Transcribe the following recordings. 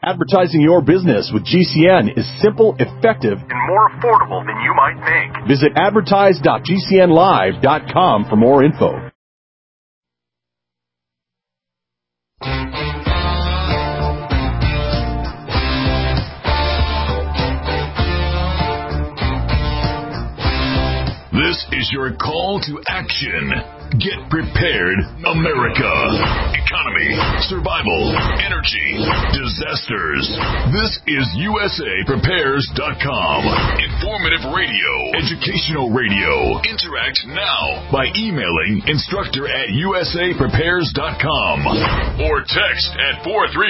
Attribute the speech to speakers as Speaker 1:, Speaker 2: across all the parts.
Speaker 1: Advertising your business with GCN is simple, effective, and more affordable than you might think. Visit advertise.gcnlive.com for more info.
Speaker 2: This is your call to action. Get prepared, America. Economy, survival, energy, disasters. This is USAPrepares.com. Informative radio, educational radio. Interact now by emailing instructor@USAPrepares.com or text at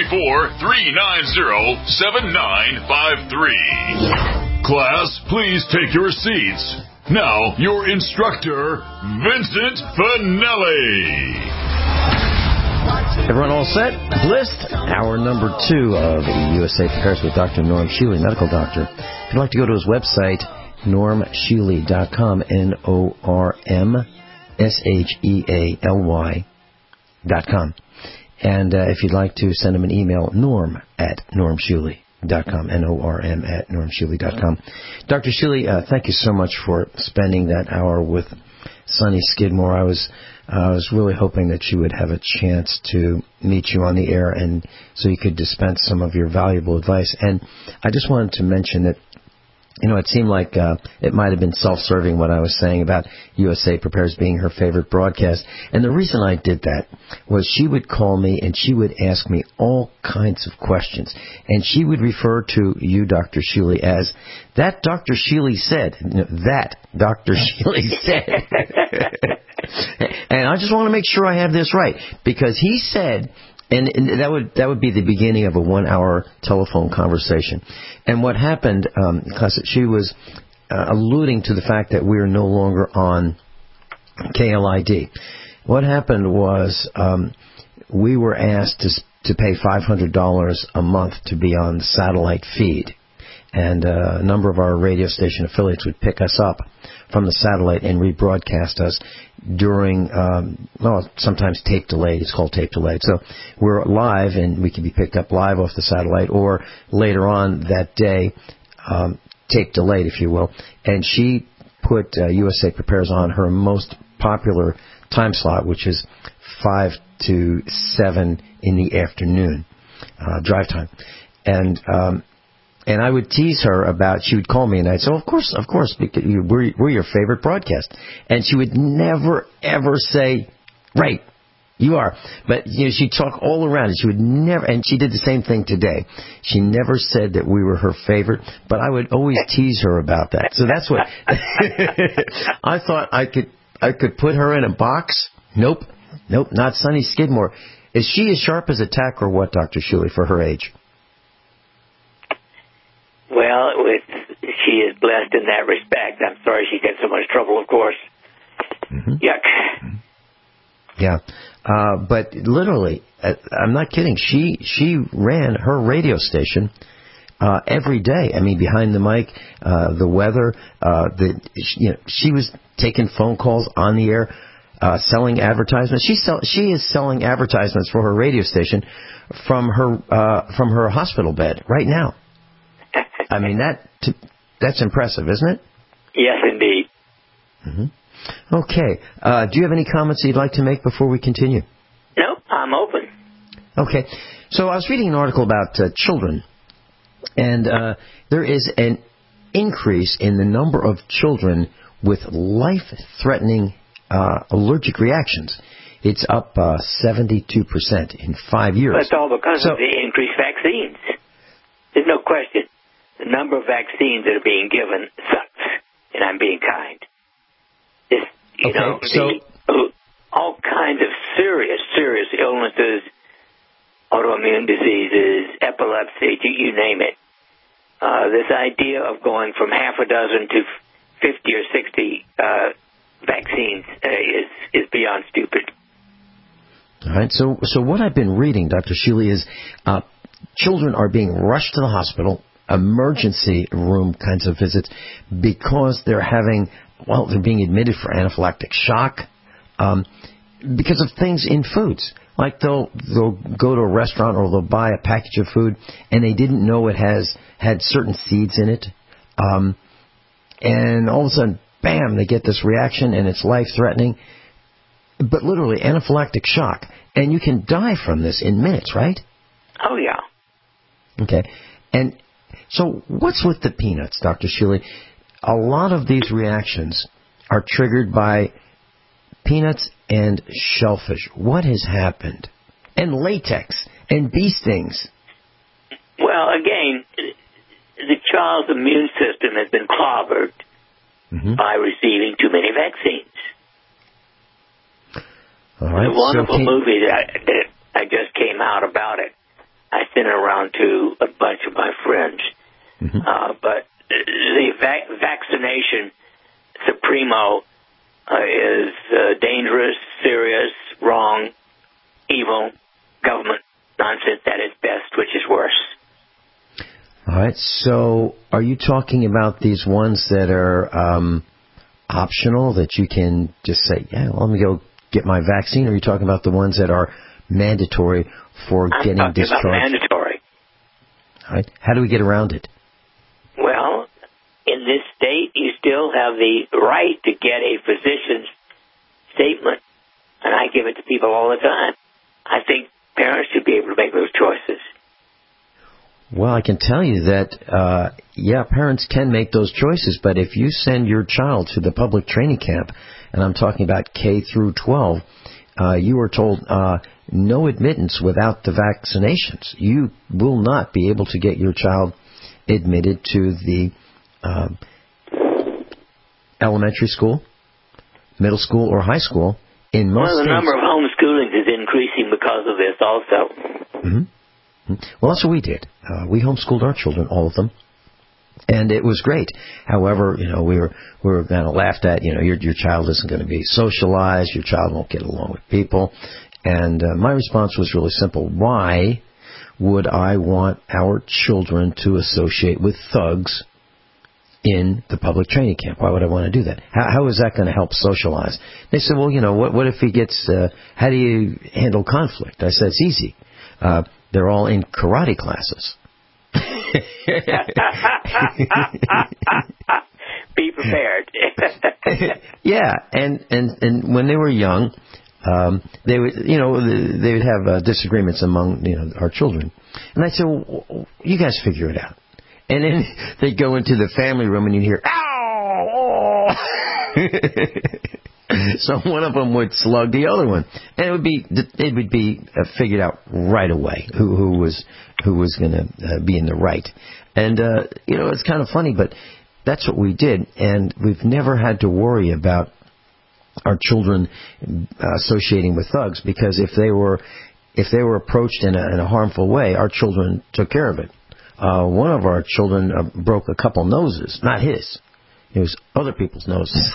Speaker 2: 434-390-7953. Class, please take your seats. Now, your instructor, Vincent Finelli.
Speaker 3: Everyone all set? Blissed? Hour number 2 of USA Prepares with Dr. Norm Shealy, medical doctor. If you'd like to go to his website, normshealy.com, NORMSHEALY.com. And if you'd like to send him an email, norm@normshealy.com. norm@normshealy.com. Dr. Shealy, thank you so much for spending that hour with Sonny Skidmore. I was really hoping that you would have a chance to meet you on the air and so you could dispense some of your valuable advice. And I just wanted to mention that, it seemed like it might have been self-serving what I was saying about USA Prepares being her favorite broadcast. And the reason I did that was she would call me and she would ask me all kinds of questions. And she would refer to you, Dr. Shealy, as, that Dr. Shealy said. That Dr. Shealy said. And I just want to make sure I have this right. Because he said... And that would be the beginning of a 1-hour telephone conversation. And what happened, she was alluding to the fact that we are no longer on KLID. What happened was we were asked to pay $500 a month to be on the satellite feed. And a number of our radio station affiliates would pick us up from the satellite and rebroadcast us during, sometimes tape delayed. It's called tape delayed. So we're live, and we can be picked up live off the satellite, or later on that day, tape delayed, if you will. And she put USA Prepares on her most popular time slot, which is 5 to 7 in the afternoon, drive time. And I would tease her about, she would call me and I'd say, of course, we're your favorite broadcast. And she would never, ever say, right, you are. But, she'd talk all around it. She would never, and she did the same thing today. She never said that we were her favorite, but I would always tease her about that. So that's what, I thought I could put her in a box. Nope, not Sonny Skidmore. Is she as sharp as a tack or what, Dr. Shealy, for her age?
Speaker 4: Well, she is blessed in that respect. I'm sorry she gets so much trouble, of course. Mm-hmm. Yuck.
Speaker 3: Yeah. But literally, I'm not kidding. She ran her radio station every day. I mean, behind the mic, the weather, she was taking phone calls on the air, selling advertisements. She is selling advertisements for her radio station from her hospital bed right now. I mean, that's impressive, isn't it?
Speaker 4: Yes, indeed.
Speaker 3: Mm-hmm. Okay. Do you have any comments you'd like to make before we continue?
Speaker 4: No, I'm open.
Speaker 3: Okay. So I was reading an article about children, and there is an increase in the number of children with life-threatening allergic reactions. It's up 72% in 5 years.
Speaker 4: That's all because of the increased vaccines. There's no question. The number of vaccines that are being given sucks, and I'm being kind. All kinds of serious illnesses, autoimmune diseases, epilepsy, you name it. This idea of going from half a dozen to 50 or 60 vaccines is beyond stupid.
Speaker 3: All right. So what I've been reading, Dr. Shealy, is children are being rushed to the hospital, emergency room kinds of visits, because they're being admitted for anaphylactic shock. because of things in foods. Like they'll go to a restaurant or they'll buy a package of food and they didn't know it had certain seeds in it. And all of a sudden, bam, they get this reaction and it's life-threatening. But literally, anaphylactic shock. And you can die from this in minutes, right?
Speaker 4: Oh, yeah.
Speaker 3: Okay. And so what's with the peanuts, Dr. Shealy? A lot of these reactions are triggered by peanuts and shellfish. What has happened? And latex and bee stings.
Speaker 4: Well, again, the child's immune system has been clobbered by receiving too many vaccines.
Speaker 3: All right.
Speaker 4: The wonderful movie that I just came out about it. I sent it around to a bunch of my friends. But the vaccination supremo is dangerous, serious, wrong, evil, government nonsense at its best, which is worse.
Speaker 3: All right. So are you talking about these ones that are optional, that you can just say, yeah, well, let me go get my vaccine? Or are you talking about the ones that are mandatory for getting discharged?
Speaker 4: I'm talking about mandatory.
Speaker 3: All right. How do we get around it?
Speaker 4: Well, in this state, you still have the right to get a physician's statement, and I give it to people all the time. I think parents should be able to make those choices.
Speaker 3: Well, I can tell you that, parents can make those choices, but if you send your child to the public training camp, and I'm talking about K through 12, you are told no admittance without the vaccinations. You will not be able to get your child admitted to the elementary school, middle school, or high school in most states.
Speaker 4: The number of homeschoolings is increasing because of this also.
Speaker 3: Well, that's what we did. We homeschooled our children, all of them, and it was great. However, we were kind of laughed at. Your child isn't going to be socialized. Your child won't get along with people. And my response was really simple. Why would I want our children to associate with thugs in the public training camp? Why would I want to do that? How is that going to help socialize? They said, well, what if he gets, how do you handle conflict? I said, it's easy. They're all in karate classes.
Speaker 4: Be prepared.
Speaker 3: Yeah, and when they were young, they would have disagreements among our children, and I said, well, you guys figure it out. And then they'd go into the family room and you'd hear, ow! So one of them would slug the other one, and it would be figured out right away who was going to be in the right. And it's kind of funny, but that's what we did, and we've never had to worry about our children associating with thugs, because if they were approached in a harmful way, our children took care of it. One of our children broke a couple noses, not his. It was other people's noses.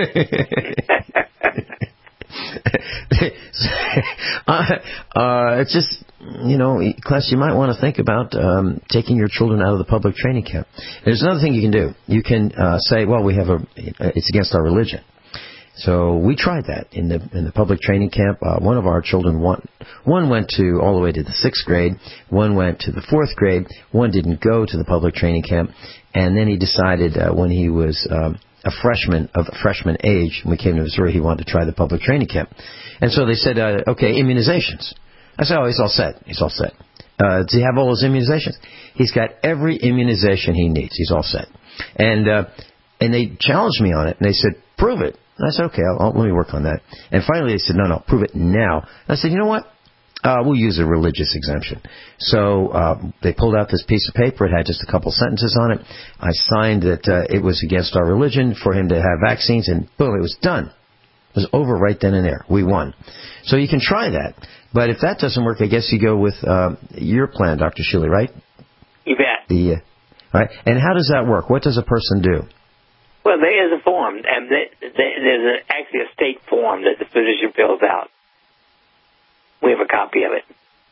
Speaker 3: It's just, class, you might want to think about taking your children out of the public training camp. There's another thing you can do. You can say, well, it's against our religion. So we tried that in the public training camp. One of our children, one went to all the way to the 6th grade. One went to the 4th grade. One didn't go to the public training camp. And then he decided when he was a freshman age, when we came to Missouri, he wanted to try the public training camp. And so they said, okay, immunizations. I said, oh, he's all set. Does he have all his immunizations? He's got every immunization he needs. He's all set. And they challenged me on it, and they said, prove it. And I said, okay, let me work on that. And finally they said, no, prove it now. And I said, you know what? We'll use a religious exemption. So they pulled out this piece of paper. It had just a couple sentences on it. I signed that it was against our religion for him to have vaccines, and boom, it was done. It was over right then and there. We won. So you can try that. But if that doesn't work, I guess you go with your plan, Dr. Shealy, right?
Speaker 4: You bet.
Speaker 3: All right. And how does that work? What does a person do?
Speaker 4: Well, there is a form, and there's actually a state form that the physician fills out. We have a copy of it.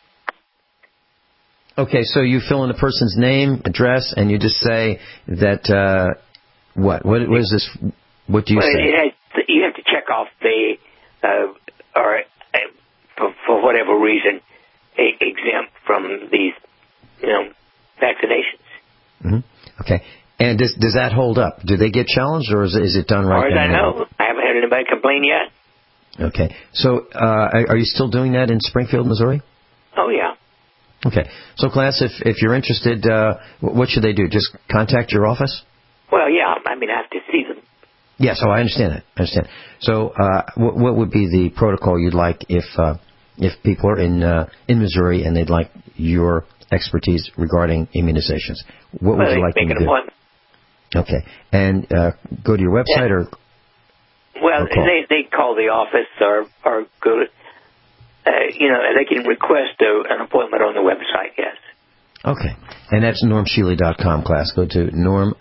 Speaker 3: Okay, so you fill in the person's name, address, and you just say that, what? What is this? What do you say?
Speaker 4: You have to check off the, or whatever reason, exempt from these, vaccinations.
Speaker 3: Mm-hmm. Okay. And does that hold up? Do they get challenged, or is it done right now?
Speaker 4: As far as I know, I haven't had anybody complain yet.
Speaker 3: Okay. So, are you still doing that in Springfield, Missouri?
Speaker 4: Oh, yeah.
Speaker 3: Okay. So, class, if you're interested, what should they do? Just contact your office?
Speaker 4: Well, yeah. I mean, I have to see them.
Speaker 3: Yes. I understand that. I understand. So, what would be the protocol you'd like if people are in Missouri and they'd like your expertise regarding immunizations? What would you like them to do?
Speaker 4: Make an appointment.
Speaker 3: Okay. And go to your website or...
Speaker 4: Well, they call the office or go to, they can request an appointment on the website, yes.
Speaker 3: Okay. And that's normshealy.com, class. Go to norm,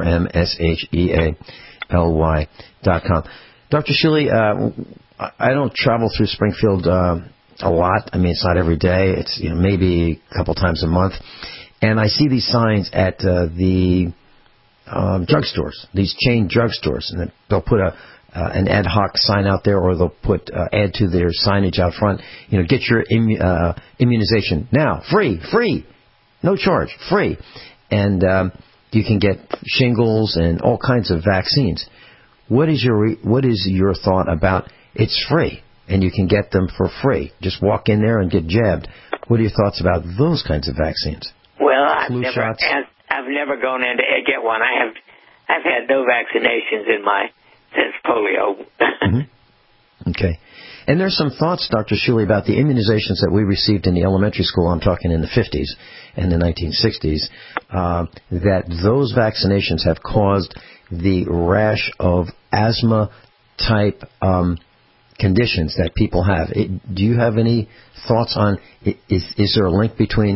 Speaker 3: NORMSHEALY.com. Dr. Shealy, I don't travel through Springfield a lot. I mean, it's not every day. It's maybe a couple times a month. And I see these signs at the drugstores, these chain drugstores, and they'll put an ad hoc sign out there, or they'll put add to their signage out front. Get your immunization now, free, no charge, free, and you can get shingles and all kinds of vaccines. What is your thought about it's free and you can get them for free? Just walk in there and get jabbed. What are your thoughts about those kinds of vaccines?
Speaker 4: Well, I've never gone in to get one. I've had no vaccinations since polio.
Speaker 3: Mm-hmm. Okay. And there's some thoughts, Dr. Shealy, about the immunizations that we received in the elementary school, I'm talking in the 50s and the 1960s, that those vaccinations have caused the rash of asthma-type conditions that people have. Do you have any thoughts on, is there a link between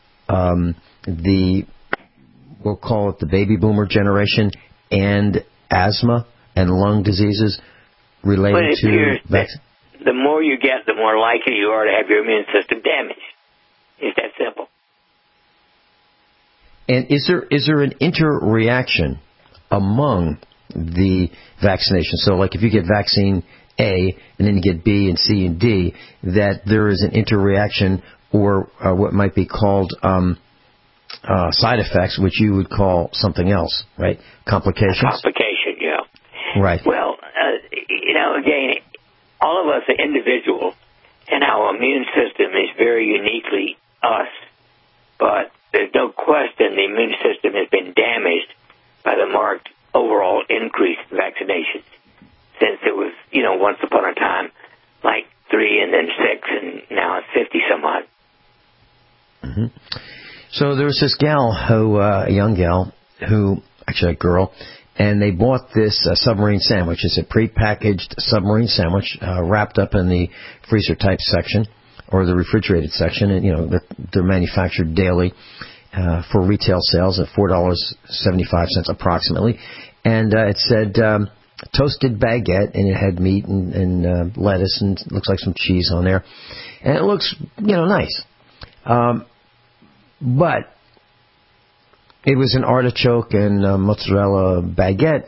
Speaker 3: we'll call it the baby boomer generation, and asthma and lung diseases related to vaccine?
Speaker 4: The more you get, the more likely you are to have your immune system damaged. It's that simple.
Speaker 3: And is there an interreaction among the vaccinations? So, like if you get vaccine A and then you get B and C and D, that there is an interreaction or what might be called side effects, which you would call something else, right? Complications?
Speaker 4: Complication, yeah.
Speaker 3: Right.
Speaker 4: Well, again, all of us are individuals, and our immune system is very uniquely us. But there's no question the immune system has been damaged by the marked overall increase in vaccinations since it was, once upon a time, like 3 and then 6, and now it's 50 some odd.
Speaker 3: Mm-hmm. So there was this gal a young gal actually a girl, and they bought this submarine sandwich. It's a prepackaged submarine sandwich wrapped up in the freezer type section or the refrigerated section, and they're manufactured daily for retail sales at $4.75 approximately. And it said toasted baguette, and it had meat and lettuce and looks like some cheese on there, and it looks nice. But it was an artichoke and mozzarella baguette,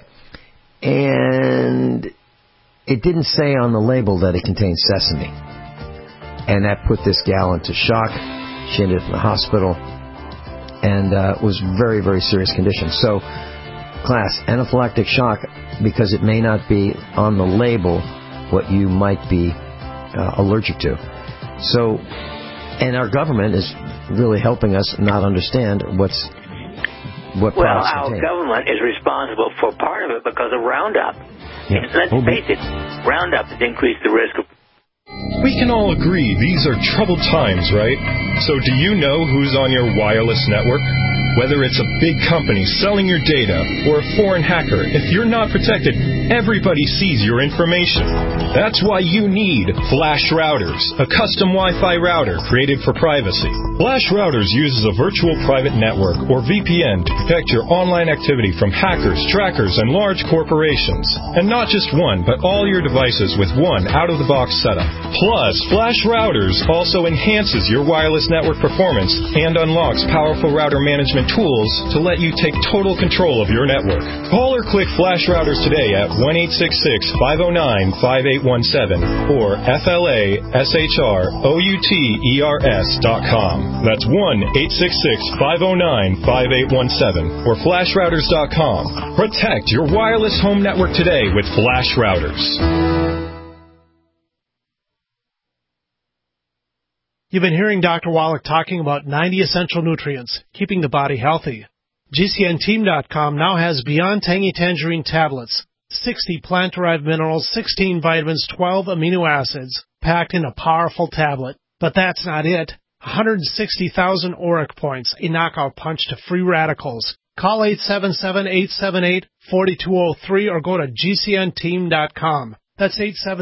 Speaker 3: and it didn't say on the label that it contained sesame. And that put this gal into shock. She ended up in the hospital and was very, very serious condition. So, class, anaphylactic shock, because it may not be on the label what you might be allergic to. So, and our government is really helping us not understand what products
Speaker 4: our
Speaker 3: contain.
Speaker 4: Government is responsible for part of it because of Roundup.
Speaker 3: Yeah.
Speaker 4: Let's face it, Roundup has increased the risk of...
Speaker 5: We can all agree these are troubled times, right? So do you know who's on your wireless network? Whether it's a big company selling your data or a foreign hacker, if you're not protected, everybody sees your information. That's why you need Flash Routers, a custom Wi-Fi router created for privacy. Flash Routers uses a virtual private network, or VPN, to protect your online activity from hackers, trackers, and large corporations. And not just one, but all your devices with one out-of-the-box setup. Plus, Flash Routers also enhances your wireless network performance and unlocks powerful router management tools to let you take total control of your network. Call or click Flash Routers today at 1-866-509-5817 or FLASHROUTERS.com. That's 1-866-509-5817 or FlashRouters.com. Protect your wireless home network today with Flash Routers.
Speaker 6: You've been hearing Dr. Wallach talking about 90 essential nutrients, keeping the body healthy. GCNteam.com now has Beyond Tangy Tangerine tablets, 60 plant-derived minerals, 16 vitamins, 12 amino acids, packed in a powerful tablet. But that's not it. 160,000 auric points, a knockout punch to free radicals. Call 877-878-4203 or go to GCNteam.com. That's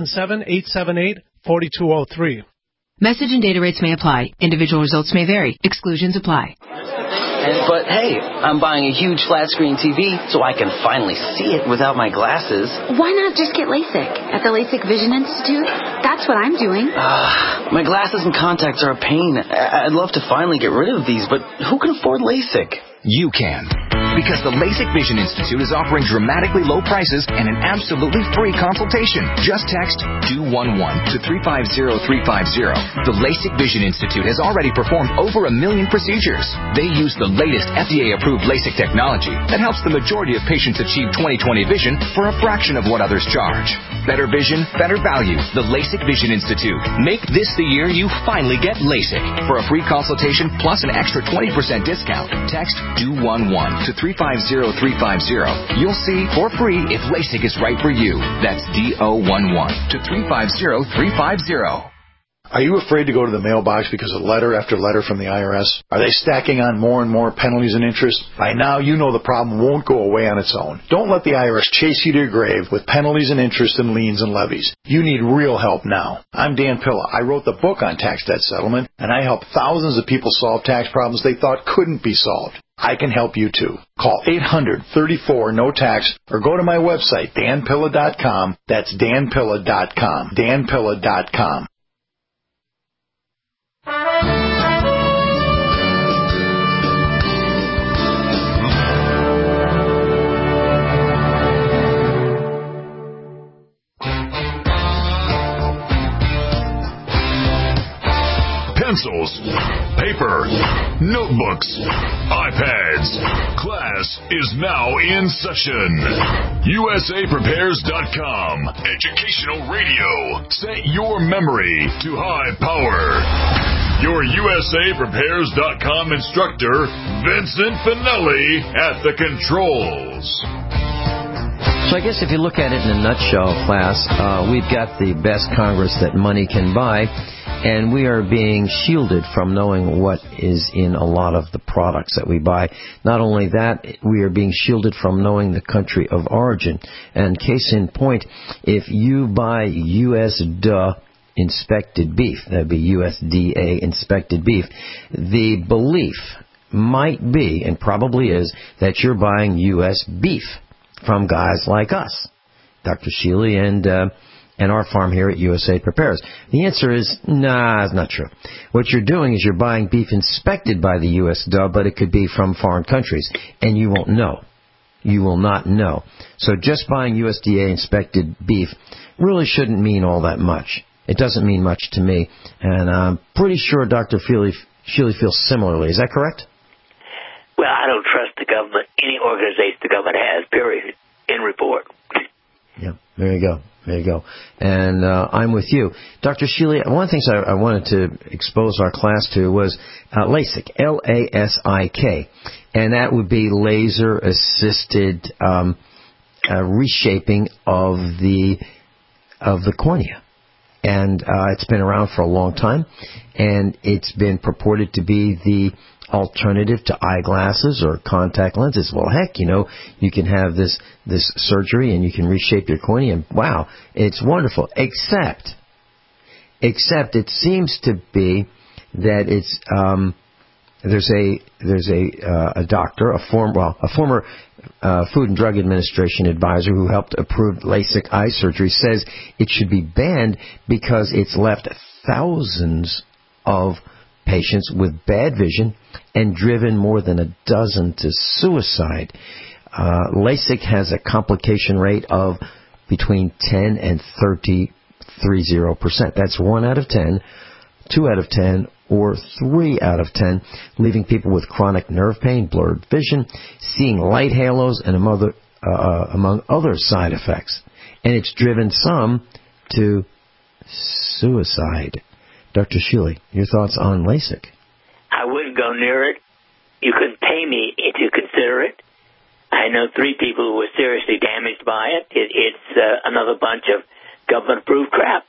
Speaker 6: 877-878-4203.
Speaker 7: Message and data rates may apply. Individual results may vary. Exclusions apply.
Speaker 8: But hey, I'm buying a huge flat screen TV so I can finally see it without my glasses.
Speaker 9: Why not just get LASIK at the LASIK Vision Institute? That's what I'm doing.
Speaker 8: My glasses and contacts are a pain. I'd love to finally get rid of these, but who can afford LASIK?
Speaker 10: You can. Because the LASIK Vision Institute is offering dramatically low prices and an absolutely free consultation. Just text 211 to 350350. The LASIK Vision Institute has already performed over 1 million procedures. They use the latest FDA-approved LASIK technology that helps the majority of patients achieve 20/20 vision for a fraction of what others charge. Better vision, better value. The LASIK Vision Institute. Make this the year you finally get LASIK. For a free consultation plus an extra 20% discount, text 211 to 350350. You'll see for free if LASIK is right for you. That's D-O-11 to 350350.
Speaker 11: Are you afraid to go to the mailbox because of letter after letter from the IRS? Are they stacking on more and more penalties and interest? By now, you know the problem won't go away on its own. Don't let the IRS chase you to your grave with penalties and interest and liens and levies. You need real help now. I'm Dan Pilla. I wrote the book on tax debt settlement, and I help thousands of people solve tax problems they thought couldn't be solved. I can help you too. Call 800-34-NO-TAX or go to my website, danpilla.com. That's danpilla.com. danpilla.com.
Speaker 2: Pencils, paper, notebooks, iPads. Class is now in session. USAPrepares.com. Educational radio. Set your memory to high power. Your USAPrepares.com instructor, Vincent Finelli, at the controls.
Speaker 3: So I guess if you look at it in a nutshell, class, we've got the best Congress that money can buy, and we are being shielded from knowing what is in a lot of the products that we buy. Not only that, we are being shielded from knowing the country of origin. And case in point, if you buy USDA inspected beef, that would be USDA inspected beef, the belief might be, and probably is, that you're buying U.S. beef from guys like us, Dr. Shealy and our farm here at USA Prepares. The answer is, nah, it's not true. What you're doing is you're buying beef inspected by the USDA, but it could be from foreign countries, and you won't know. You will not know. So just buying USDA inspected beef really shouldn't mean all that much. It doesn't mean much to me, and I'm pretty sure Dr. Shealy feels similarly. Is that correct?
Speaker 4: Well, I don't trust the government, any organization the government has, period. In report.
Speaker 3: Yeah, there you go. There you go. And I'm with you. Dr. Shealy, one of the things I wanted to expose our class to was LASIK, L-A-S-I-K. And that would be laser-assisted reshaping of the cornea. And it's been around for a long time, and it's been purported to be the alternative to eyeglasses or contact lenses. Well, heck, you can have this surgery and you can reshape your cornea, and wow, it's wonderful. Except it seems to be that it's there's a doctor, a former Food and Drug Administration advisor who helped approve LASIK eye surgery, says it should be banned because it's left thousands of patients with bad vision and driven more than a dozen to suicide. LASIK has a complication rate of between 10 and 30%. That's 1 out of 10, 2 out of 10, or 3 out of 10, leaving people with chronic nerve pain, blurred vision, seeing light halos, and among other side effects. And it's driven some to suicide. Dr. Shealy, your thoughts on LASIK?
Speaker 4: I wouldn't go near it. You couldn't pay me to consider it. I know 3 people who were seriously damaged by it. It's another bunch of government-approved crap.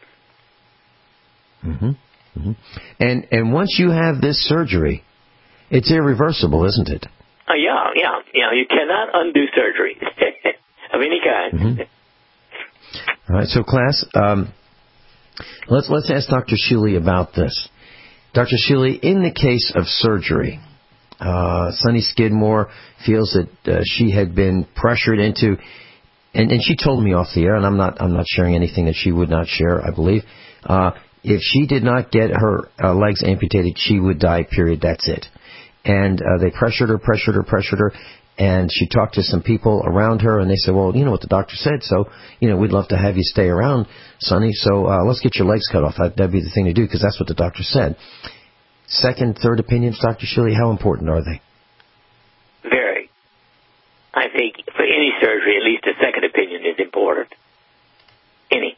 Speaker 3: And once you have this surgery, it's irreversible, isn't it?
Speaker 4: Yeah. You cannot undo surgery of any kind.
Speaker 3: All right, so class, let's ask Dr. Shealy about this. Dr. Shealy, in the case of surgery, Sonny Skidmore feels that she had been pressured into, and she told me off the air, and I'm not sharing anything that she would not share, I believe. If she did not get her legs amputated, she would die, period, that's it. And they pressured her, and she talked to some people around her, and they said, well, you know what the doctor said, so, we'd love to have you stay around, Sonny, so let's get your legs cut off. That'd be the thing to do, because that's what the doctor said. Second, third opinions, Dr. Shealy, how important are they?
Speaker 4: Very. I think for any surgery, at least a second opinion is important. Any.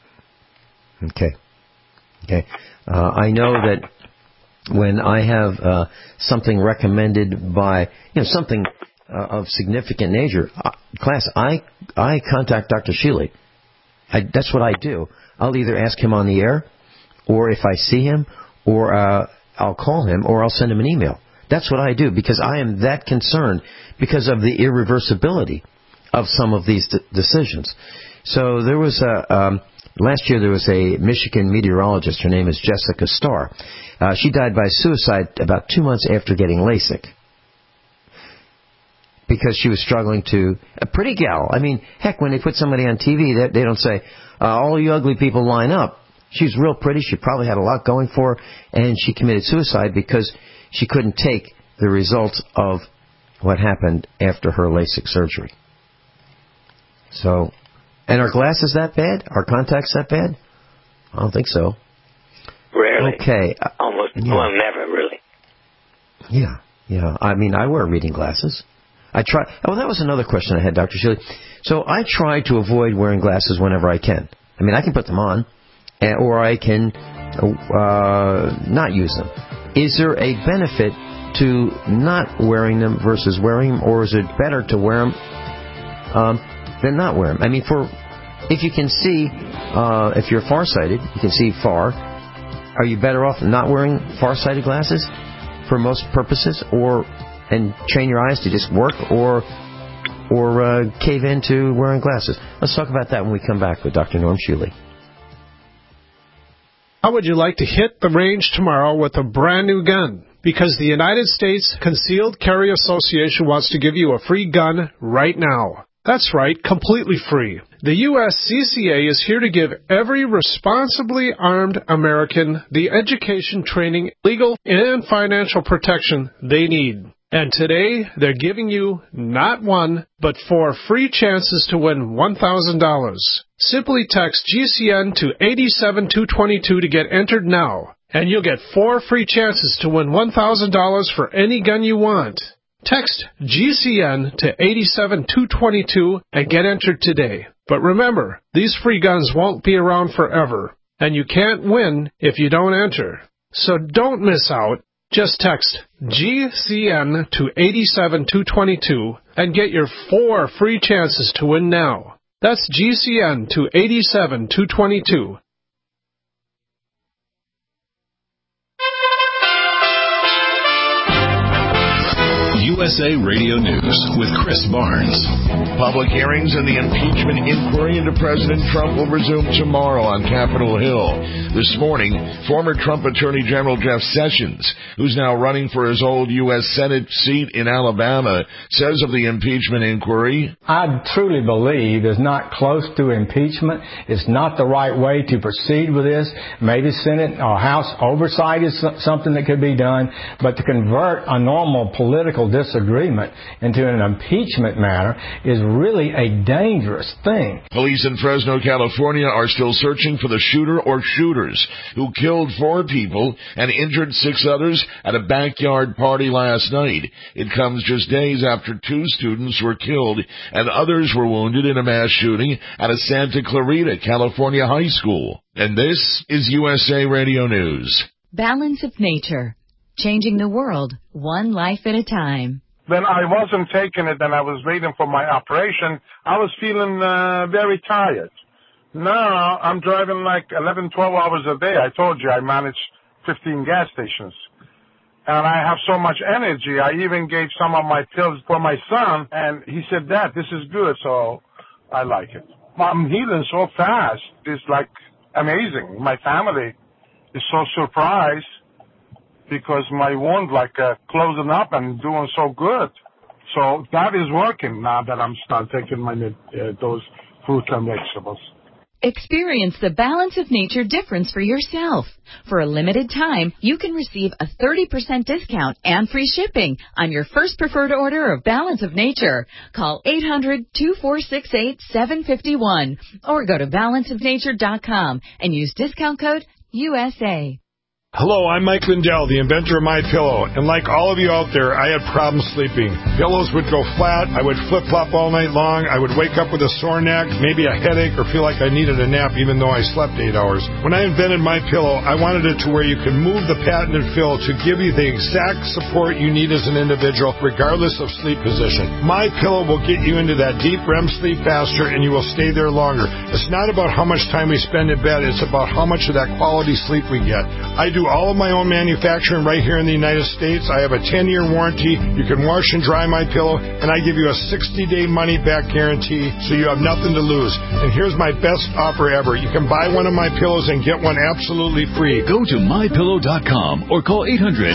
Speaker 3: Okay. I know that when I have something recommended by, something of significant nature, class, I contact Dr. Shealy. That's what I do. I'll either ask him on the air, or if I see him, or I'll call him, or I'll send him an email. That's what I do, because I am that concerned because of the irreversibility of some of these decisions. So there was last year there was a Michigan meteorologist. Her name is Jessica Starr. She died by suicide about 2 months after getting LASIK because she was struggling to... A pretty gal. I mean, heck, when they put somebody on TV, they don't say, all you ugly people line up. She was real pretty. She probably had a lot going for her, and she committed suicide because she couldn't take the results of what happened after her LASIK surgery. So... And are glasses that bad? Are contacts that bad? I don't think so.
Speaker 4: Rarely.
Speaker 3: Okay.
Speaker 4: Almost, well, never really.
Speaker 3: Yeah. I mean, I wear reading glasses. I try. Oh, that was another question I had, Dr. Shealy. So I try to avoid wearing glasses whenever I can. I mean, I can put them on, or I can not use them. Is there a benefit to not wearing them versus wearing them, or is it better to wear them than not wear them? I mean, if you can see, if you're farsighted, you can see far. Are you better off not wearing farsighted glasses for most purposes, and train your eyes to just work, or cave into wearing glasses? Let's talk about that when we come back with Dr. Norm Shealy.
Speaker 6: How would you like to hit the range tomorrow with a brand new gun? Because the United States Concealed Carry Association wants to give you a free gun right now. That's right, completely free. The USCCA is here to give every responsibly armed American the education, training, legal, and financial protection they need. And today, they're giving you not 1, but 4 free chances to win $1,000. Simply text GCN to 87222 to get entered now, and you'll get 4 free chances to win $1,000 for any gun you want. Text GCN to 87222 and get entered today. But remember, these free guns won't be around forever, and you can't win if you don't enter. So don't miss out. Just text GCN to 87222 and get your 4 free chances to win now. That's GCN to 87222.
Speaker 2: USA Radio News with Chris Barnes.
Speaker 12: Public hearings in the impeachment inquiry into President Trump will resume tomorrow on Capitol Hill. This morning, former Trump Attorney General Jeff Sessions, who's now running for his old U.S. Senate seat in Alabama, says of the impeachment inquiry,
Speaker 13: I truly believe it's not close to impeachment. It's not the right way to proceed with this. Maybe Senate or House oversight is something that could be done, but to convert a normal political disagreement into an impeachment matter is really a dangerous thing.
Speaker 12: Police in Fresno, California are still searching for the shooter or shooters who killed 4 people and injured 6 others at a backyard party last night. It comes just days after 2 students were killed and others were wounded in a mass shooting at a Santa Clarita, California high school. And this is USA Radio News.
Speaker 14: Balance of Nature. Changing the world, one life at a time.
Speaker 15: When I wasn't taking it and I was waiting for my operation, I was feeling very tired. Now I'm driving like 11, 12 hours a day. I told you I manage 15 gas stations. And I have so much energy. I even gave some of my pills for my son, and he said, Dad, this is good, so I like it. I'm healing so fast. It's like amazing. My family is so surprised because my wound closing up and doing so good. So that is working now that I'm start taking my those fruits and vegetables.
Speaker 14: Experience the Balance of Nature difference for yourself. For a limited time, you can receive a 30% discount and free shipping on your first preferred order of Balance of Nature. Call 800-2468-751 or go to balanceofnature.com and use discount code USA.
Speaker 16: Hello, I'm Mike Lindell, the inventor of MyPillow, and like all of you out there, I had problems sleeping. Pillows would go flat, I would flip-flop all night long, I would wake up with a sore neck, maybe a headache, or feel like I needed a nap even though I slept 8 hours. When I invented MyPillow, I wanted it to where you can move the patented fill to give you the exact support you need as an individual, regardless of sleep position. MyPillow will get you into that deep REM sleep faster, and you will stay there longer. It's not about how much time we spend in bed, it's about how much of that quality sleep we get. I do all of my own manufacturing right here in the United States. I have a 10-year warranty. You can wash and dry my pillow, and I give you a 60-day money-back guarantee, so you have nothing to lose. And here's my best offer ever. You can buy one of my pillows and get one absolutely free.
Speaker 2: Go to MyPillow.com or call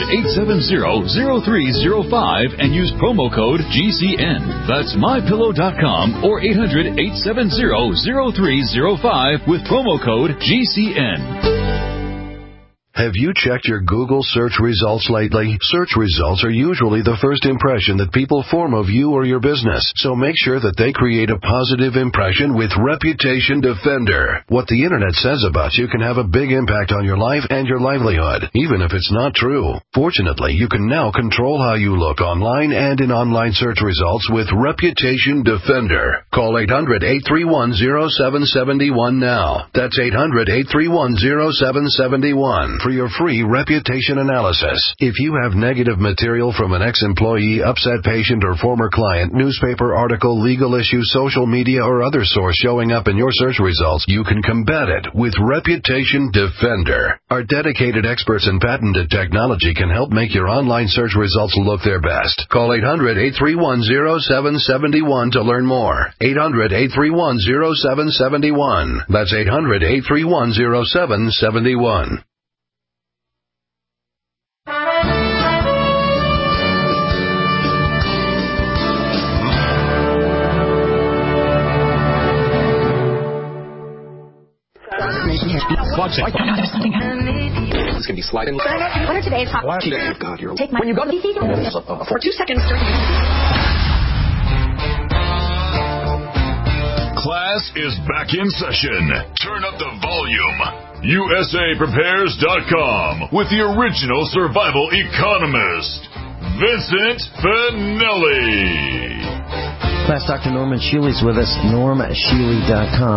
Speaker 2: 800-870-0305 and use promo code GCN. That's MyPillow.com or 800-870-0305 with promo code GCN.
Speaker 17: Have you checked your Google search results lately? Search results are usually the first impression that people form of you or your business, so make sure that they create a positive impression with Reputation Defender. What the internet says about you can have a big impact on your life and your livelihood, even if it's not true. Fortunately, you can now control how you look online and in online search results with Reputation Defender. Call 800-831-0771 now. That's 800-831-0771. For your free reputation analysis. If you have negative material from an ex-employee, upset patient, or former client, newspaper article, legal issue, social media, or other source showing up in your search results, you can combat it with Reputation Defender. Our dedicated experts in patented technology can help make your online search results look their best. Call 800-831-0771 to learn more. 800-831-0771. That's 800-831-0771.
Speaker 18: It's going to be sliding. What are today's hot? God, you're take my. When you go to the for 2 seconds.
Speaker 2: Class is back in session. Turn up the volume. USAPrepares.com with the original survival economist, Vincent Finelli.
Speaker 3: Class, Dr. Norman Shealy's with us. NormShealy.com.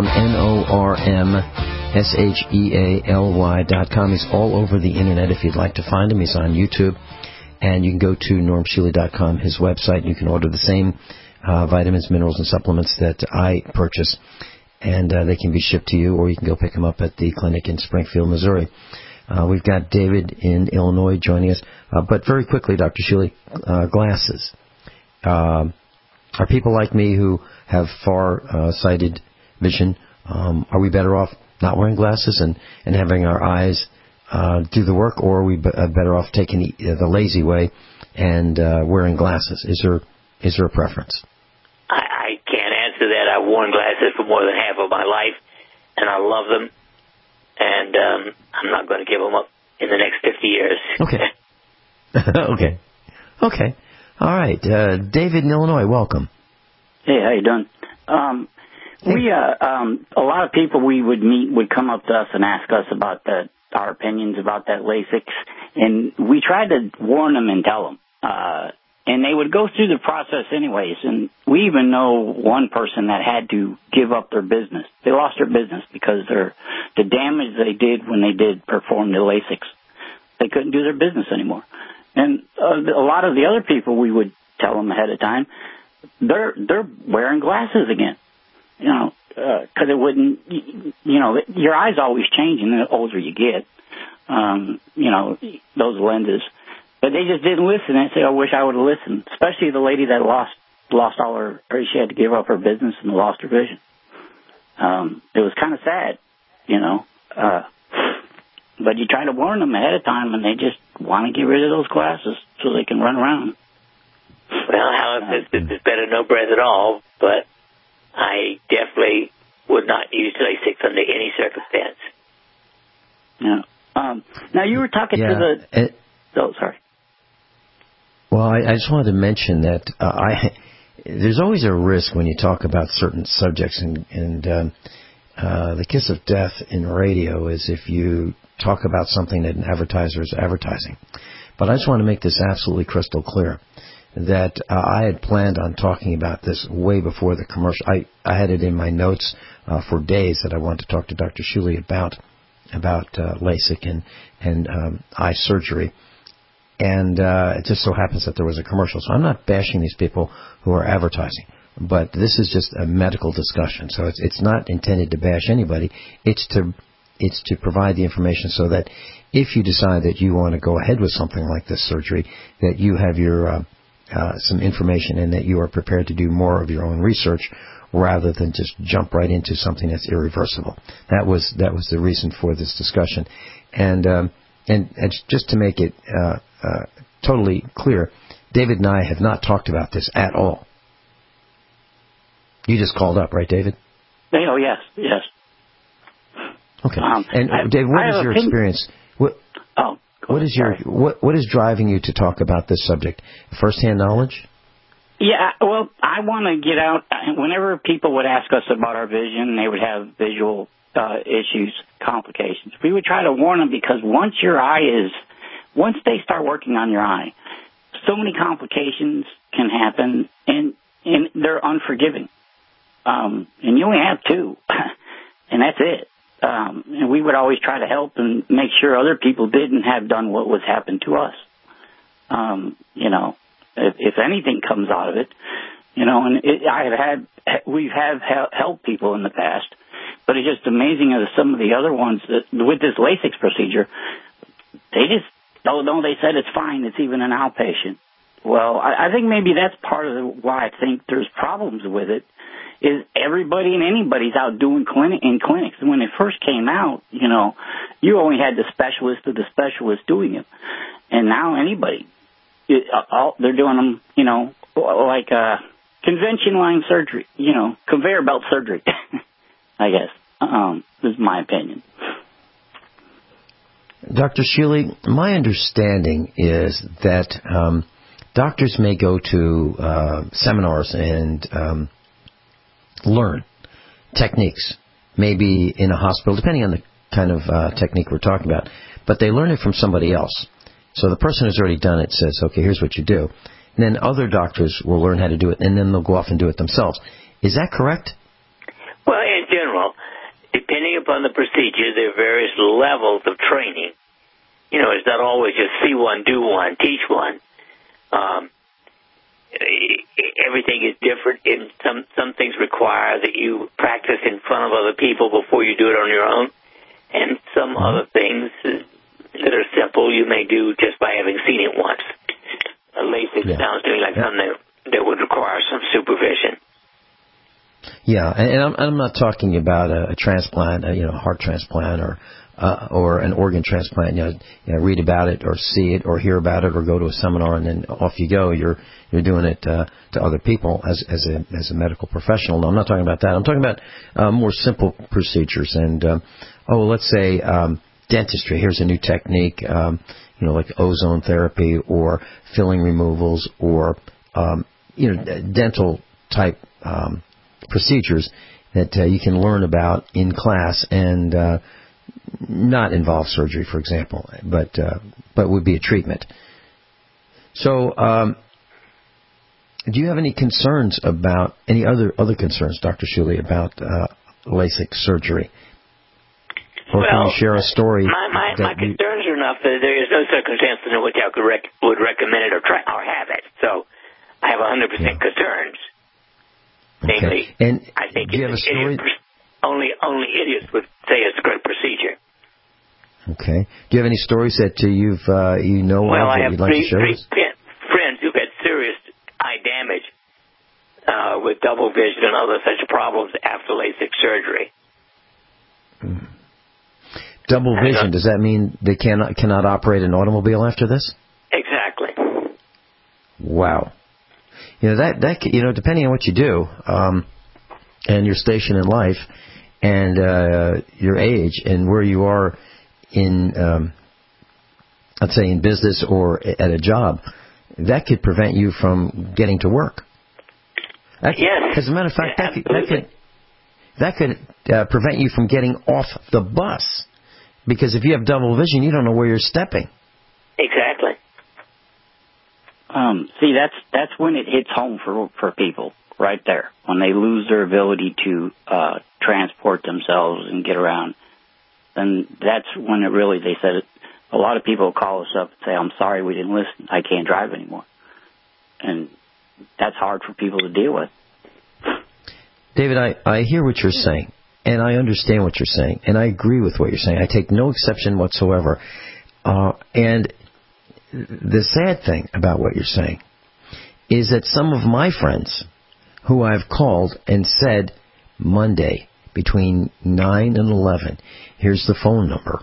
Speaker 3: NormShealy.com. He's all over the internet if you'd like to find him. He's on YouTube. And you can go to NormShealy.com, his website. You can order the same vitamins, minerals, and supplements that I purchase. And they can be shipped to you, or you can go pick them up at the clinic in Springfield, Missouri. We've got David in Illinois joining us. But very quickly, Dr. Shealy, glasses. Are people like me who have far-sighted vision, are we better off not wearing glasses and having our eyes do the work, or are we better off taking the lazy way and wearing glasses? Is there a preference?
Speaker 4: I can't answer that. I've worn glasses for more than half of my life, and I love them, and I'm not going to give them up in the next 50 years.
Speaker 3: Okay. Okay. All right. David in Illinois, welcome.
Speaker 19: Hey, how you doing? A lot of people we would meet would come up to us and ask us about our opinions about that LASIK, and we tried to warn them and tell them. And they would go through the process anyways, and we even know one person that had to give up their business. They lost their business because the damage they did when they did perform the LASIK. They couldn't do their business anymore. And a lot of the other people, we would tell them ahead of time, they're wearing glasses again, because it wouldn't, your eyes always changing the older you get, those lenses. But they just didn't listen. They say, I wish I would have listened, especially the lady that lost all her, or she had to give up her business and lost her vision. It was kind of sad, but you try to warn them ahead of time, and they just want to get rid of those glasses so they can run around.
Speaker 4: Well, Helen says it's better no breath at all, but I definitely would not use LASIK under any circumstance.
Speaker 19: Yeah. Now, you were talking to the... Oh, sorry.
Speaker 3: Well, I just wanted to mention that there's always a risk when you talk about certain subjects, and the kiss of death in radio is if you talk about something that an advertiser is advertising. But I just want to make this absolutely crystal clear that I had planned on talking about this way before the commercial. I had it in my notes for days that I wanted to talk to Dr. Shuley about LASIK and eye surgery. And it just so happens that there was a commercial. So I'm not bashing these people who are advertising, but this is just a medical discussion. So it's not intended to bash anybody. It's to provide the information so that if you decide that you want to go ahead with something like this surgery, that you have your some information and that you are prepared to do more of your own research rather than just jump right into something that's irreversible. That was the reason for this discussion. And just to make it totally clear, David and I have not talked about this at all. You just called up, right, David?
Speaker 19: Oh, yes.
Speaker 3: Okay. Dave, what is your experience? What is driving you to talk about this subject? First-hand knowledge?
Speaker 19: Yeah, well, I want to get out. Whenever people would ask us about our vision, they would have visual issues, complications. We would try to warn them because once they start working on your eye, so many complications can happen, and they're unforgiving. And you only have two, and that's it. And we would always try to help and make sure other people didn't have done what was happened to us. If anything comes out of it, and we've helped people in the past, but it's just amazing as some of the other ones that with this LASIK procedure, they just they said it's fine. It's even an outpatient. Well, I think maybe that's part of why I think there's problems with it. Is everybody and anybody's out doing clinics. When it first came out, you only had the specialist of the specialist doing it. And now anybody, they're doing them, like convention line surgery, conveyor belt surgery, I guess. This is my opinion.
Speaker 3: Dr. Shealy, my understanding is that doctors may go to seminars and learn techniques, maybe in a hospital, depending on the kind of technique we're talking about, but they learn it from somebody else. So the person who's already done it says, okay, here's what you do. And then other doctors will learn how to do it, and then they'll go off and do it themselves. Is that correct?
Speaker 4: Well, in general, depending upon the procedure, there are various levels of training. It's not always just see one, do one, teach one. Everything is different. Some things require that you practice in front of other people before you do it on your own, and some other things that are simple you may do just by having seen it once. LASIK sounds to me like something that would
Speaker 3: Yeah, and I'm not talking about a transplant, a heart transplant or an organ transplant. Read about it or see it or hear about it or go to a seminar and then off you go. You're doing it to other people as a medical professional. No, I'm not talking about that. I'm talking about more simple procedures. And let's say dentistry. Here's a new technique, like ozone therapy or filling removals or dental type procedures that you can learn about in class and not involve surgery, for example, but would be a treatment. So, do you have any concerns about any other concerns, Dr. Shuley, about LASIK surgery? Or can you share a story?
Speaker 4: My concerns are enough that there is no circumstance in which I would recommend it or have it. So I have 100% concerns.
Speaker 3: Okay.
Speaker 4: Namely,
Speaker 3: and
Speaker 4: I think
Speaker 3: do you have a story?
Speaker 4: Only idiots would say it's a good procedure.
Speaker 3: Okay. Do you have any stories that you've of
Speaker 4: I have
Speaker 3: you'd like to share?
Speaker 4: Three friends who've had serious eye damage with double vision and other such problems after LASIK surgery.
Speaker 3: Double vision, does that mean they cannot operate an automobile after this?
Speaker 4: Exactly.
Speaker 3: Wow. That depending on what you do, and your station in life, and your age, and where you are in, let's say, in business or at a job, that could prevent you from getting to work.
Speaker 4: Yes.
Speaker 3: As a matter of fact, that could prevent you from getting off the bus, because if you have double vision, you don't know where you're stepping.
Speaker 4: Exactly.
Speaker 19: See, that's when it hits home for people right there, when they lose their ability to transport themselves and get around. Then that's when they said a lot of people call us up and say, "I'm sorry, we didn't listen. I can't drive anymore," and that's hard for people to deal with.
Speaker 3: David, I hear what you're saying, and I understand what you're saying, and I agree with what you're saying. I take no exception whatsoever, and the sad thing about what you're saying is that some of my friends who I've called and said, Monday between 9 and 11, here's the phone number,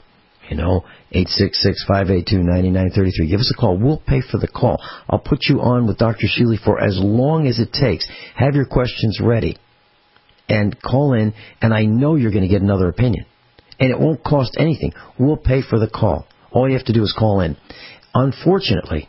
Speaker 3: 866-582-9933. Give us a call. We'll pay for the call. I'll put you on with Dr. Shealy for as long as it takes. Have your questions ready and call in, and I know you're going to get another opinion. And it won't cost anything. We'll pay for the call. All you have to do is call in. Unfortunately,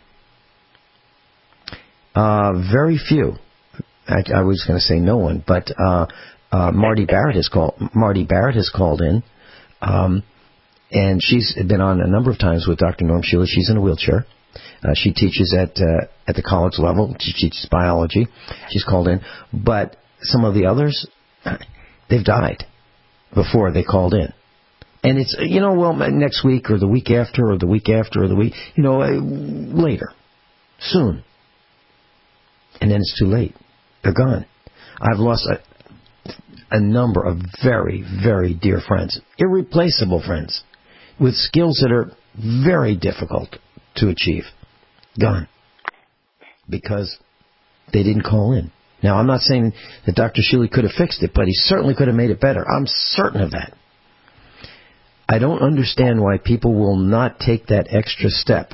Speaker 3: very few. I was going to say no one, but Marty Barrett has called in, and she's been on a number of times with Dr. Norm Shealy. She's in a wheelchair. She teaches at the college level. She teaches biology. She's called in, but some of the others, they've died before they called in. And it's, next week or the week after or the week after or the week, later, soon. And then it's too late. They're gone. I've lost a number of very, very dear friends, irreplaceable friends, with skills that are very difficult to achieve. Gone. Because they didn't call in. Now, I'm not saying that Dr. Shealy could have fixed it, but he certainly could have made it better. I'm certain of that. I don't understand why people will not take that extra step.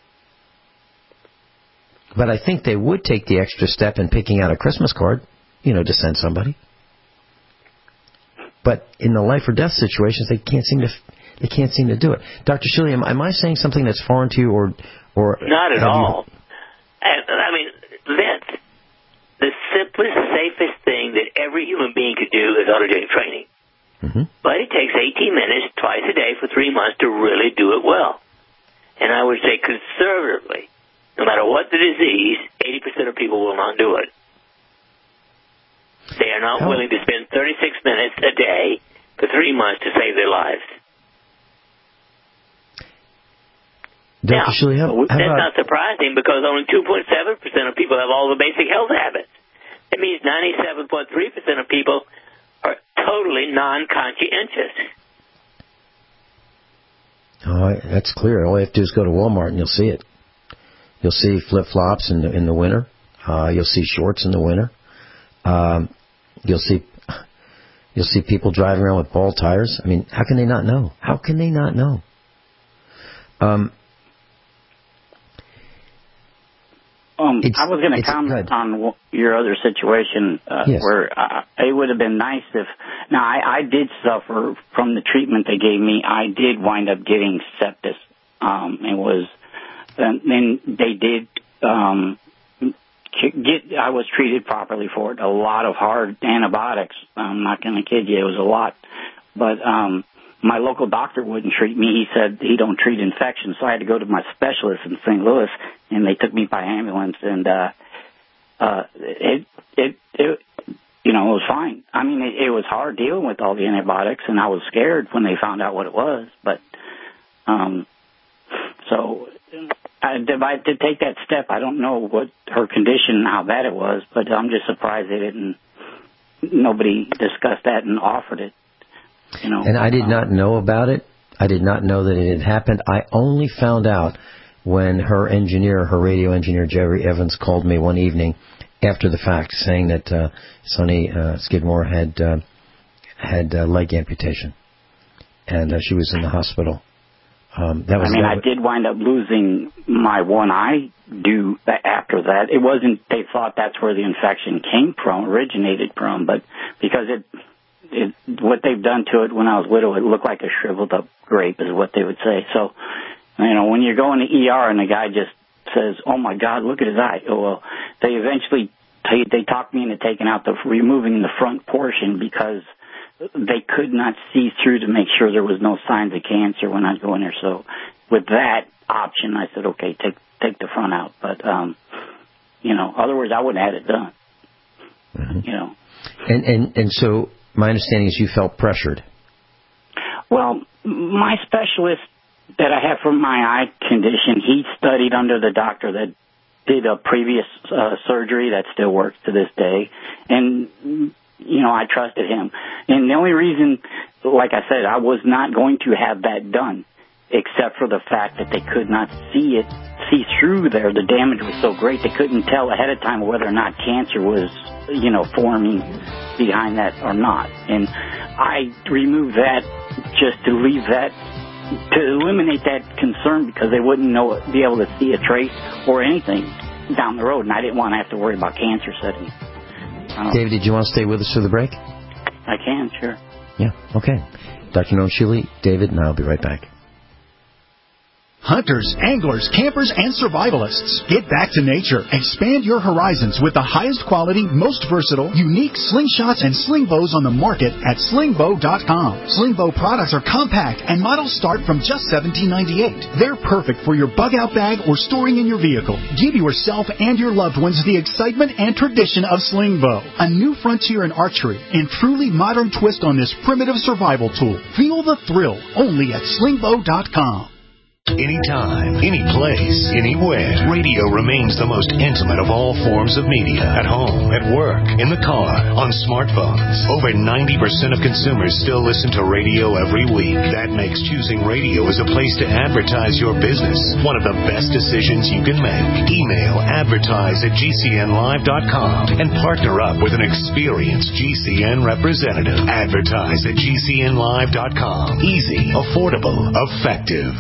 Speaker 3: But I think they would take the extra step in picking out a Christmas card, to send somebody. But in the life or death situations, they can't seem to do it. Dr. Shealy, am I saying something that's foreign to you, or
Speaker 4: not at all? Vince, the simplest, safest thing that every human being could do is autogenic training.
Speaker 3: Mm-hmm.
Speaker 4: But it takes 18 minutes twice a day for 3 months to really do it well. And I would say conservatively, no matter what the disease, 80% of people will not do it. They are not willing to spend 36 minutes a day for 3 months to save their lives.
Speaker 3: Dr. Shealy,
Speaker 4: that's not surprising because only 2.7% of people have all the basic health habits. It means 97.3% of people are totally non-conscientious.
Speaker 3: Oh, that's clear. All you have to do is go to Walmart and you'll see it. You'll see flip-flops in the winter. You'll see shorts in the winter. You'll see You'll see people driving around with bald tires. I mean, how can they not know? How can they not know?
Speaker 19: I was going to comment on your other situation where it would have been nice if... Now, I did suffer from the treatment they gave me. I did wind up getting sepsis. Then they did I was treated properly for it. A lot of hard antibiotics. I'm not going to kid you. It was a lot. But my local doctor wouldn't treat me. He said he don't treat infections. So I had to go to my specialist in St. Louis, and they took me by ambulance. And it was fine. I mean, it was hard dealing with all the antibiotics, and I was scared when they found out what it was. But so to take that step, I don't know what her condition, how bad it was, but I'm just surprised nobody discussed that and offered it.
Speaker 3: And I did not know about it. I did not know that it had happened. I only found out when her radio engineer, Jerry Evans, called me one evening after the fact saying that Sonny Skidmore had leg amputation, and she was in the hospital. I did wind up losing my one eye after that. It wasn't, they thought that's where the infection originated from, but because what they've done to it when I was little, it looked like a shriveled up grape is what they would say. So, when you're going to ER and the guy just says, "Oh my God, look at his eye." Well, they eventually, they talked me into removing the front portion because they could not see through to make sure there was no signs of cancer when I go in there. So with that option, I said, okay, take the front out. But, otherwise I wouldn't have had it done. Mm-hmm. And so my understanding is you felt pressured.
Speaker 19: Well, my specialist that I have for my eye condition, he studied under the doctor that did a previous surgery that still works to this day. And I trusted him. And the only reason, like I said, I was not going to have that done, except for the fact that they could not see through there. The damage was so great, they couldn't tell ahead of time whether or not cancer was, forming behind that or not. And I removed that just to eliminate that concern because they wouldn't be able to see a trace or anything down the road, and I didn't want to have to worry about cancer setting.
Speaker 3: David, did you want to stay with us through the break?
Speaker 19: I can, sure.
Speaker 3: Yeah, okay. Dr. Noam Shealy, David, and I'll be right back.
Speaker 20: Hunters, anglers, campers, and survivalists. Get back to nature. Expand your horizons with the highest quality, most versatile, unique slingshots and sling bows on the market at slingbow.com. Slingbow products are compact and models start from just $17.98. They're perfect for your bug-out bag or storing in your vehicle. Give yourself and your loved ones the excitement and tradition of Slingbow, a new frontier in archery and truly modern twist on this primitive survival tool. Feel the thrill only at slingbow.com.
Speaker 17: Anytime, any place, anywhere. Radio remains the most intimate of all forms of media. At home, at work, in the car, on smartphones. Over 90% of consumers still listen to radio every week. That makes choosing radio as a place to advertise your business one of the best decisions you can make. Email advertise@gcnlive.com and partner up with an experienced GCN representative. Advertise@gcnlive.com. Easy, affordable, effective.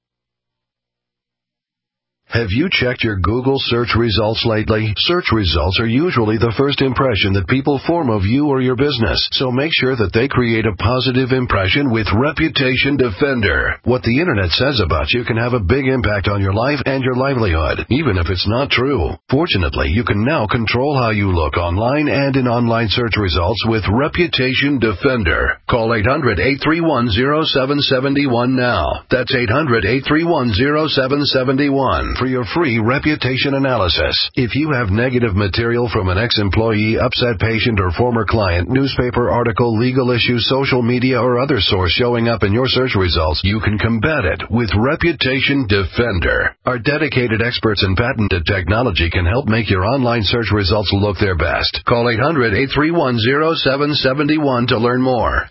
Speaker 17: Have you checked your Google search results lately? Search results are usually the first impression that people form of you or your business, so make sure that they create a positive impression with Reputation Defender. What the Internet says about you can have a big impact on your life and your livelihood, even if it's not true. Fortunately, you can now control how you look online and in online search results with Reputation Defender. Call 800-831-0771 now. That's 800-831-0771. For your free reputation analysis. If you have negative material from an ex-employee, upset patient, or former client, newspaper article, legal issue, social media, or other source showing up in your search results, you can combat it with Reputation Defender. Our dedicated experts in patented technology can help make your online search results look their best. Call 800-831-0771 to learn more.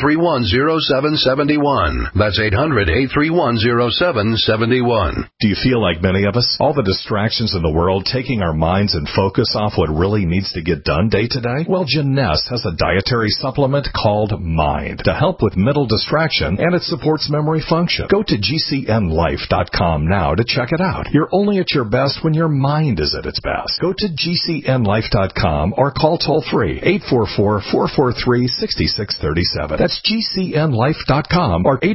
Speaker 17: 800-831-0771. That's 800-831-0771.
Speaker 1: Do you feel feel like many of us? All the distractions in the world taking our minds and focus off what really needs to get done day to day? Well, Jeunesse has a dietary supplement called Mind to help with mental distraction, and it supports memory function. Go to GCNLife.com now to check it out. You're only at your best when your mind is at its best. Go to GCNLife.com or call toll-free 844-443-6637. That's GCNLife.com or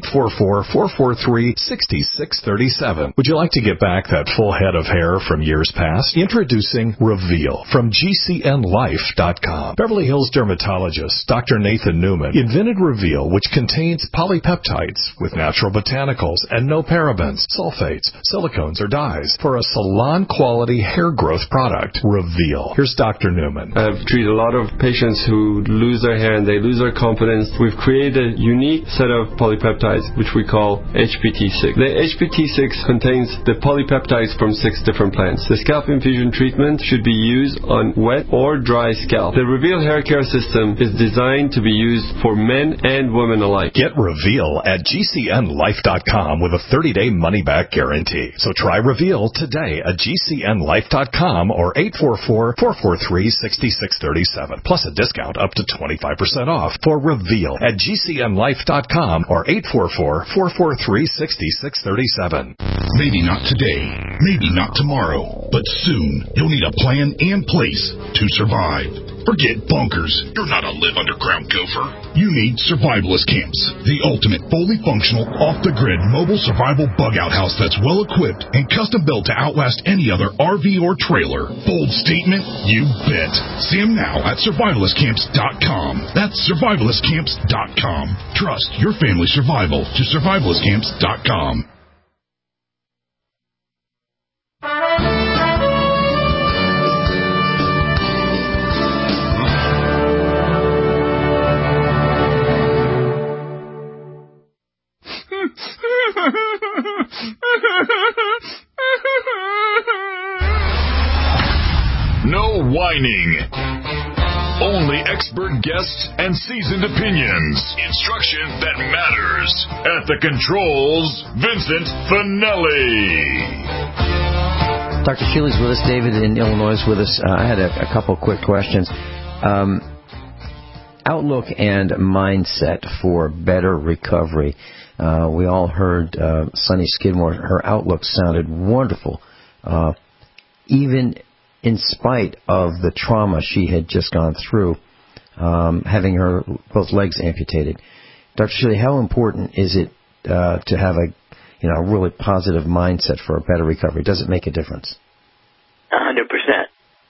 Speaker 1: 844-443-6637. Would you like to get back that full head of hair from years past? Introducing Reveal from GCNLife.com. Beverly Hills dermatologist Dr. Nathan Newman invented Reveal, which contains polypeptides with natural botanicals and no parabens, sulfates, silicones, or dyes for a salon-quality hair growth product. Reveal. Here's Dr. Newman.
Speaker 21: I've treated a lot of patients who lose their hair and they lose their confidence. We've created a unique set of polypeptides, which we call HPT6. The HPT6 contains the polypeptides from 6 different plants. The scalp infusion treatment should be used on wet or dry scalp. The Reveal hair care system is designed to be used for men and women alike.
Speaker 1: Get Reveal at GCNLife.com with a 30-day money-back guarantee. So try Reveal today at GCNLife.com or 844-443-6637. Plus a discount up to 25% off for Reveal at GCNLife.com or 844-443-6637.
Speaker 2: Maybe not today, maybe not tomorrow, but soon you'll need a plan and place to survive. Forget bunkers. You're not a live underground gopher. You need survivalist camps, the ultimate fully functional, off-the-grid mobile survival bug-out house that's well-equipped and custom-built to outlast any other RV or trailer. Bold statement? You bet. See them now at survivalistcamps.com. That's survivalistcamps.com. Trust your family survival to survivalistcamps.com. No whining. Only expert guests and seasoned opinions. Instruction that matters. At the controls, Vincent Finelli.
Speaker 3: Dr. Shealy's with us. David in Illinois is with us. I had a couple quick questions. Outlook and mindset for better recovery. We all heard Sonny Skidmore. Her outlook sounded wonderful, even in spite of the trauma she had just gone through, having her both legs amputated. Dr. Shealy, how important is it to have a really positive mindset for a better recovery? Does it make a difference?
Speaker 4: 100%.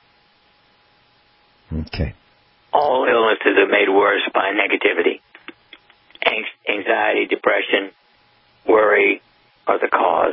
Speaker 3: Okay.
Speaker 4: All illnesses are made worse by negativity. Anxiety, depression, worry are the cause.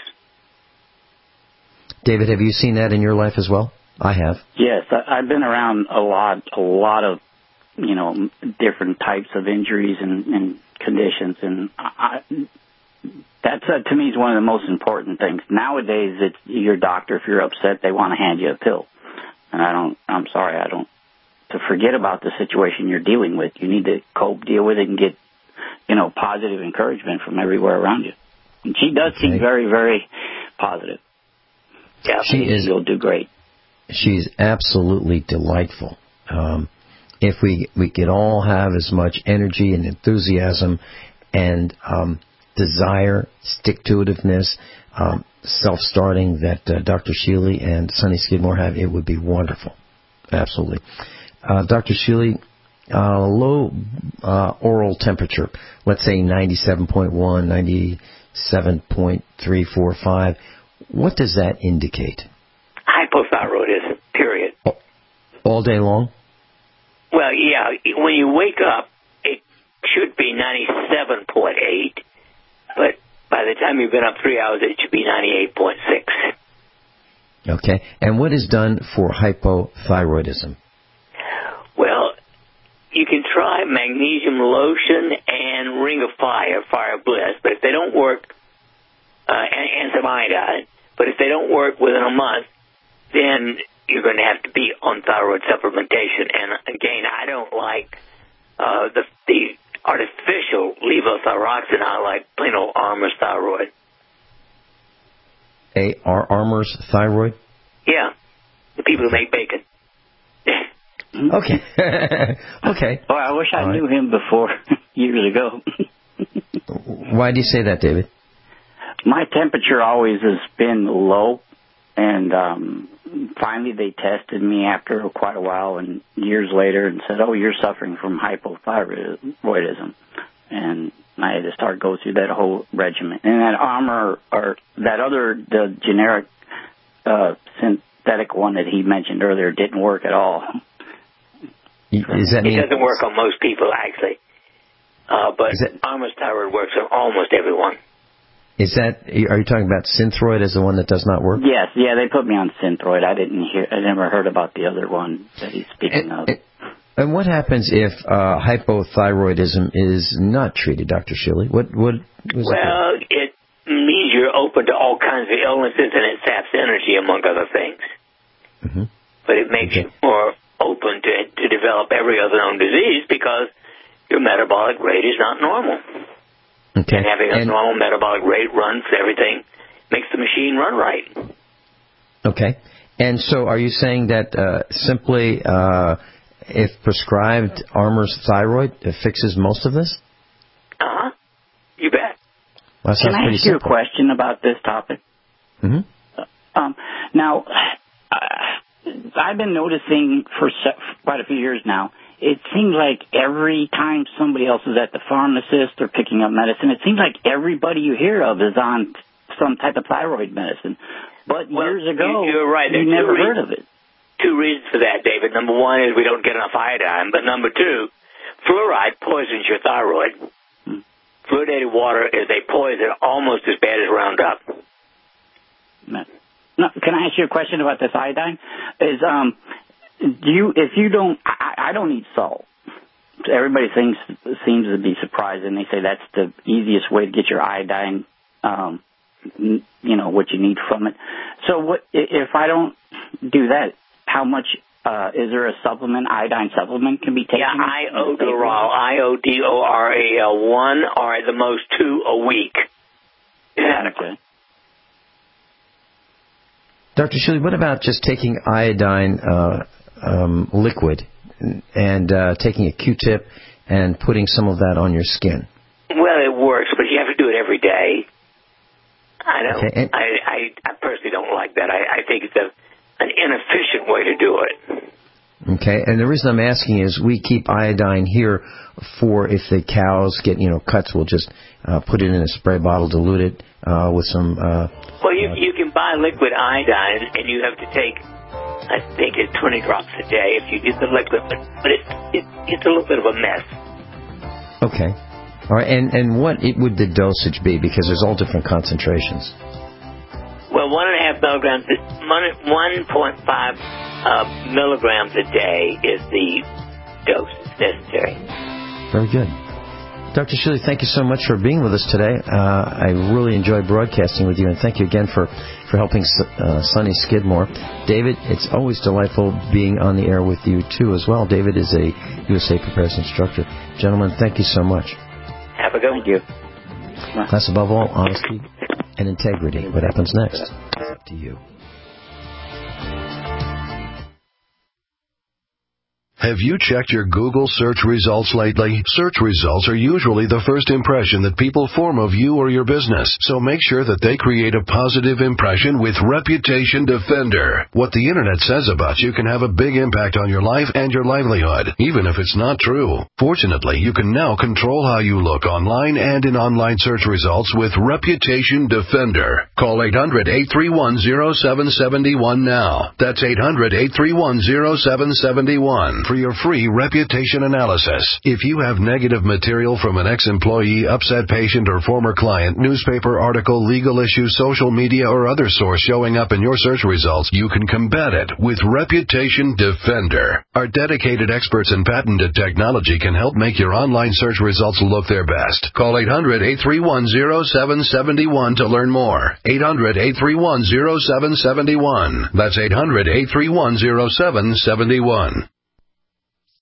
Speaker 3: David, have you seen that in your life as well? I have.
Speaker 19: Yes, I've been around a lot of, different types of injuries and conditions, and that's to me is one of the most important things. Nowadays, it's your doctor. If you're upset, they want to hand you a pill, and I'm sorry, I don't. To forget about the situation you're dealing with, you need to cope, deal with it, and get, positive encouragement from everywhere around you. And she does seem very, very positive. Yeah, you'll do great.
Speaker 3: She's absolutely delightful. If we could all have as much energy and enthusiasm and desire, stick-to-itiveness, self-starting that Dr. Shealy and Sonny Skidmore have, it would be wonderful. Absolutely. Dr. Shealy, low oral temperature, let's say 97.1, 97.345, what does that indicate?
Speaker 4: Hypothyroidism, period.
Speaker 3: All day long?
Speaker 4: Well, yeah. When you wake up, it should be 97.8, but by the time you've been up 3 hours, it should be 98.6.
Speaker 3: Okay. And what is done for hypothyroidism?
Speaker 4: Well, you can try magnesium lotion and Ring of Fire, Fire Bliss, but if they don't work, and some iodine, but if they don't work within a month, then you're going to have to be on thyroid supplementation. And again, I don't like the artificial levothyroxine. I like plain old Armour's thyroid.
Speaker 3: Armour's Thyroid?
Speaker 4: Yeah, the people who make bacon.
Speaker 3: Okay. Okay.
Speaker 19: Well, I wish I knew him before, years ago.
Speaker 3: Why do you say that, David?
Speaker 19: My temperature always has been low, and finally they tested me after quite a while and years later and said, oh, you're suffering from hypothyroidism. And I had to start go through that whole regimen. And that Armour, or that other, the generic synthetic one that he mentioned earlier, didn't work at all.
Speaker 4: It doesn't work on most people, actually. But Armour's Thyroid works on almost everyone.
Speaker 3: Are you talking about Synthroid as the one that does not work?
Speaker 19: Yes, yeah, they put me on Synthroid. I never heard about the other one that he's speaking of.
Speaker 3: And what happens if hypothyroidism is not treated, Dr. Shilley? It
Speaker 4: means you're open to all kinds of illnesses, and it saps energy, among other things.
Speaker 3: Mm-hmm.
Speaker 4: But it makes you more open to develop every other known disease because your metabolic rate is not normal.
Speaker 3: Okay.
Speaker 4: And having a normal metabolic rate runs everything, makes the machine run right.
Speaker 3: Okay. And so are you saying that simply if prescribed Armour's Thyroid, it fixes most of this?
Speaker 4: Uh-huh. You bet.
Speaker 3: Well,
Speaker 19: Can I ask you a question about this topic?
Speaker 3: Mm-hmm.
Speaker 19: Now, I've been noticing for quite a few years now, it seems like every time somebody else is at the pharmacist or picking up medicine, it seems like everybody you hear of is on some type of thyroid medicine. But years ago,
Speaker 4: you're right.
Speaker 19: you never heard of it.
Speaker 4: Two reasons for that, David. Number one is we don't get enough iodine. But number two, fluoride poisons your thyroid. Fluoridated water is a poison almost as bad as Roundup.
Speaker 19: No, can I ask you a question about this iodine? I don't eat salt. Everybody seems to be surprised, and they say that's the easiest way to get your iodine, what you need from it. So what if I don't do that? How much is there a supplement, iodine supplement can be taken?
Speaker 4: Yeah, Iodoral, IODORAL, 1 or at the most 2 a week.
Speaker 19: Okay.
Speaker 3: Dr. Shilley, what about just taking iodine liquid and taking a Q-tip and putting some of that on your skin?
Speaker 4: Well, it works, but you have to do it every day. I don't.
Speaker 3: Okay,
Speaker 4: I personally don't like that. I think it's an inefficient way to do it.
Speaker 3: Okay, and the reason I'm asking is we keep iodine here for if the cows get cuts, we'll just put it in a spray bottle, dilute it with some.
Speaker 4: Well, you can buy liquid iodine, and you have to take, I think it's 20 drops a day if you get the liquid, but it's a little bit of a mess.
Speaker 3: Okay. All right, and what would the dosage be? Because there's all different concentrations.
Speaker 4: Well, 1.5 milligrams, 1.5 milligrams a day is the dose that's necessary.
Speaker 3: Very good. Dr. Shilley, thank you so much for being with us today. I really enjoyed broadcasting with you, and thank you again for helping Sonny Skidmore. David, it's always delightful being on the air with you, too, as well. David is a USA Prepares instructor. Gentlemen, thank you so much.
Speaker 4: Have a good one. Thank you.
Speaker 3: Class, above all, honesty and integrity. What happens next? It's up to you.
Speaker 17: Have you checked your Google search results lately? Search results are usually the first impression that people form of you or your business, so make sure that they create a positive impression with Reputation Defender. What the Internet says about you can have a big impact on your life and your livelihood, even if it's not true. Fortunately, you can now control how you look online and in online search results with Reputation Defender. Call 800-831-0771 now. That's 800-831-0771. For your free reputation analysis. If you have negative material from an ex-employee, upset patient, or former client, newspaper article, legal issue, social media, or other source showing up in your search results, you can combat it with Reputation Defender. Our dedicated experts in patented technology can help make your online search results look their best. Call 800-831-0771 to learn more. 800-831-0771. That's 800-831-0771.